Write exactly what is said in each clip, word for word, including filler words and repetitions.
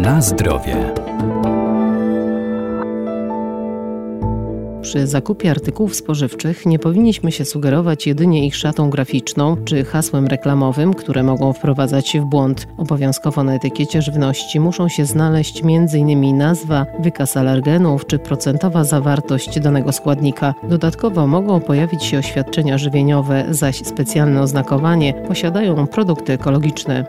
Na zdrowie. Przy zakupie artykułów spożywczych nie powinniśmy się sugerować jedynie ich szatą graficzną czy hasłem reklamowym, które mogą wprowadzać w błąd. Obowiązkowo na etykiecie żywności muszą się znaleźć między innymi nazwa, wykaz alergenów czy procentowa zawartość danego składnika. Dodatkowo mogą pojawić się oświadczenia żywieniowe, zaś specjalne oznakowanie posiadają produkty ekologiczne.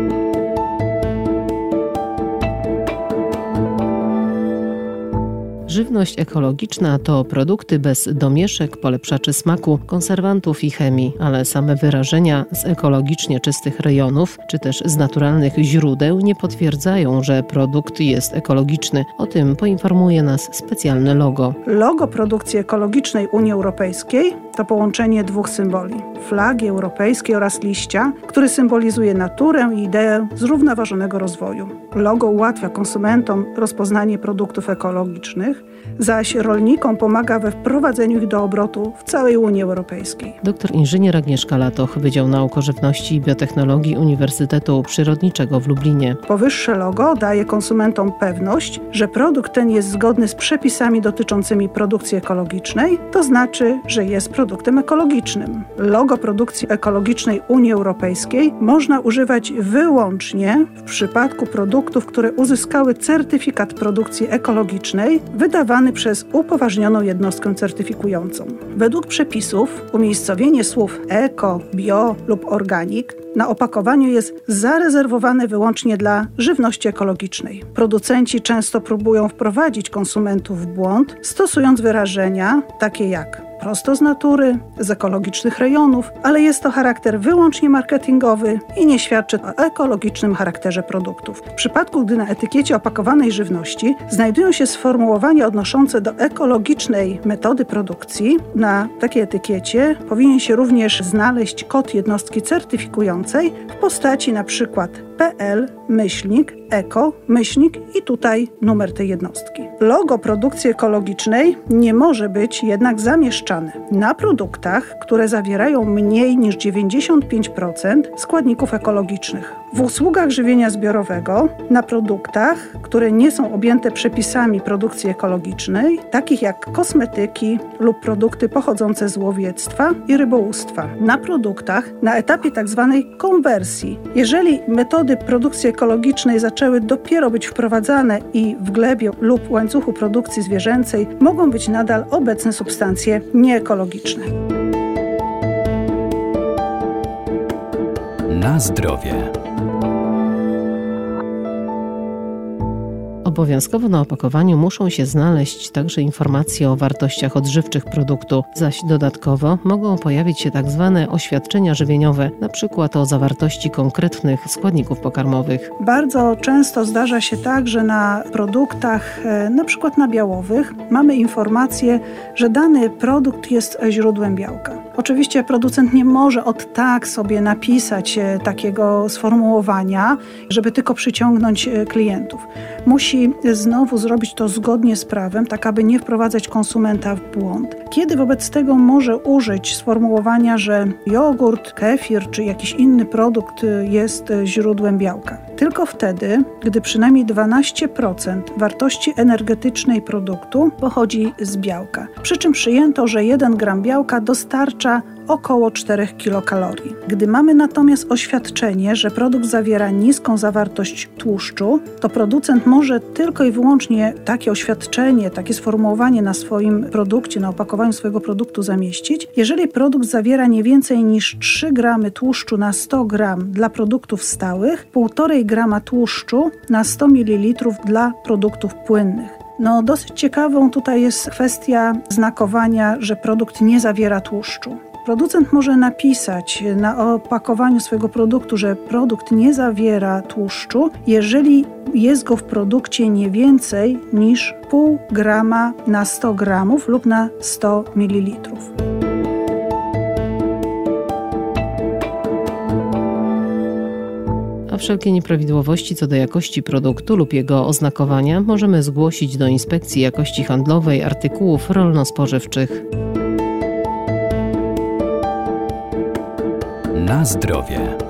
Żywność ekologiczna to produkty bez domieszek, polepszaczy smaku, konserwantów i chemii, ale same wyrażenia z ekologicznie czystych rejonów czy też z naturalnych źródeł nie potwierdzają, że produkt jest ekologiczny. O tym poinformuje nas specjalne logo. Logo produkcji ekologicznej Unii Europejskiej to połączenie dwóch symboli: flagi europejskiej oraz liścia, który symbolizuje naturę i ideę zrównoważonego rozwoju. Logo ułatwia konsumentom rozpoznanie produktów ekologicznych, zaś rolnikom pomaga we wprowadzeniu ich do obrotu w całej Unii Europejskiej. Doktor inżynier Agnieszka Latoch, Wydział Nauk o Żywności i Biotechnologii Uniwersytetu Przyrodniczego w Lublinie. Powyższe logo daje konsumentom pewność, że produkt ten jest zgodny z przepisami dotyczącymi produkcji ekologicznej, to znaczy, że jest produktem ekologicznym. Logo produkcji ekologicznej Unii Europejskiej można używać wyłącznie w przypadku produktów, które uzyskały certyfikat produkcji ekologicznej wydawany przez upoważnioną jednostkę certyfikującą. Według przepisów umiejscowienie słów eko, bio lub organic na opakowaniu jest zarezerwowane wyłącznie dla żywności ekologicznej. Producenci często próbują wprowadzić konsumentów w błąd, stosując wyrażenia takie jak prosto z natury, z ekologicznych rejonów, ale jest to charakter wyłącznie marketingowy i nie świadczy o ekologicznym charakterze produktów. W przypadku, gdy na etykiecie opakowanej żywności znajdują się sformułowania odnoszące do ekologicznej metody produkcji, na takiej etykiecie powinien się również znaleźć kod jednostki certyfikującej w postaci na przykład P L, myślnik, eko, myślnik i tutaj numer tej jednostki. Logo produkcji ekologicznej nie może być jednak zamieszczane na produktach, które zawierają mniej niż dziewięćdziesiąt pięć procent składników ekologicznych. W usługach żywienia zbiorowego na produktach, które nie są objęte przepisami produkcji ekologicznej, takich jak kosmetyki lub produkty pochodzące z łowiectwa i rybołówstwa. Na produktach na etapie tzw. konwersji, jeżeli metody produkcji ekologicznej zaczęły dopiero być wprowadzane i w glebie lub łańcuchu produkcji zwierzęcej mogą być nadal obecne substancje nieekologiczne. Na zdrowie. Obowiązkowo na opakowaniu muszą się znaleźć także informacje o wartościach odżywczych produktu, zaś dodatkowo mogą pojawić się tak zwane oświadczenia żywieniowe, na przykład o zawartości konkretnych składników pokarmowych. Bardzo często zdarza się tak, że na produktach, na przykład nabiałowych, mamy informację, że dany produkt jest źródłem białka. Oczywiście producent nie może od tak sobie napisać takiego sformułowania, żeby tylko przyciągnąć klientów. Musi znowu zrobić to zgodnie z prawem, tak aby nie wprowadzać konsumenta w błąd. Kiedy wobec tego może użyć sformułowania, że jogurt, kefir czy jakiś inny produkt jest źródłem białka? Tylko wtedy, gdy przynajmniej dwanaście procent wartości energetycznej produktu pochodzi z białka. Przy czym przyjęto, że jeden gram białka dostarcza około cztery kilokalorii. Gdy mamy natomiast oświadczenie, że produkt zawiera niską zawartość tłuszczu, to producent może tylko i wyłącznie takie oświadczenie, takie sformułowanie na swoim produkcie, na opakowaniu swojego produktu zamieścić, jeżeli produkt zawiera nie więcej niż trzy gramy tłuszczu na sto gram dla produktów stałych, półtora grama tłuszczu na sto mililitrów dla produktów płynnych. No, dosyć ciekawą tutaj jest kwestia znakowania, że produkt nie zawiera tłuszczu. Producent może napisać na opakowaniu swojego produktu, że produkt nie zawiera tłuszczu, jeżeli jest go w produkcie nie więcej niż pół grama na sto gramów lub na sto mililitrów. A wszelkie nieprawidłowości co do jakości produktu lub jego oznakowania możemy zgłosić do Inspekcji Jakości Handlowej Artykułów Rolno-Spożywczych. Na zdrowie.